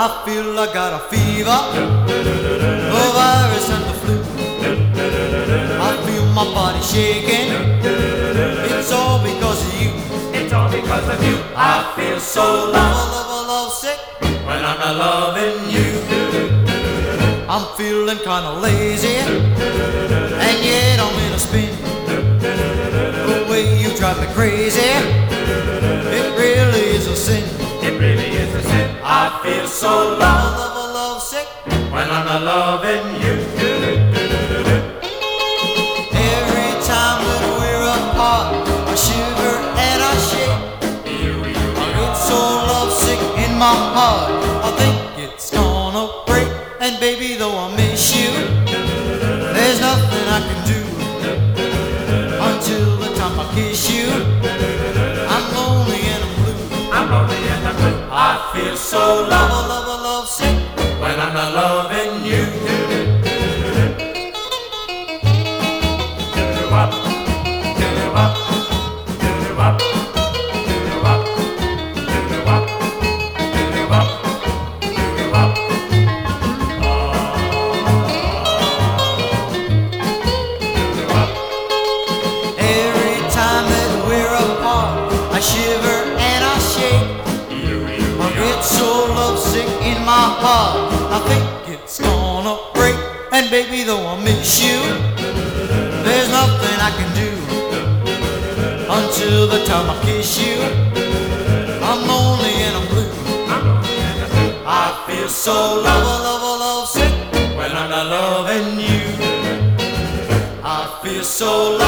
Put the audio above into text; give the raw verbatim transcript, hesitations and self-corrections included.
I feel I got a fever, the virus and the flu. I feel my body shaking. It's all because of you. It's all because of you. I feel so Love, love love, love sick when I'm not loving you. I'm feeling kinda lazy, and yet I'm in a spin. The way you drive me crazy, it really is a sin. It really is a sin. I feel so love Love, love, love sick when I'm not loving you. every time that we're apart. I shiver and I shake. I get so lovesick in my heart. I think it's gonna break. And baby, though I miss you, there's nothing I can do until the time I kiss you. I'm lonely and I'm blue. I'm lonely and I'm blue. I feel so Love, love love, love, love sick when I'm not loving you. Do-do-wop, do-do-wop, do-do-wop, do-do-wop, do-do-wop, do-do-wop, do-do-wop. every time that we're apart. I shiver and I shake. I get so lovesick in my heart. I think it's gonna break. And baby, though I miss you, there's nothing I can do until the time I kiss you. I'm lonely and I'm blue. I feel so love, love, love sick When I'm not loving you, I feel so love.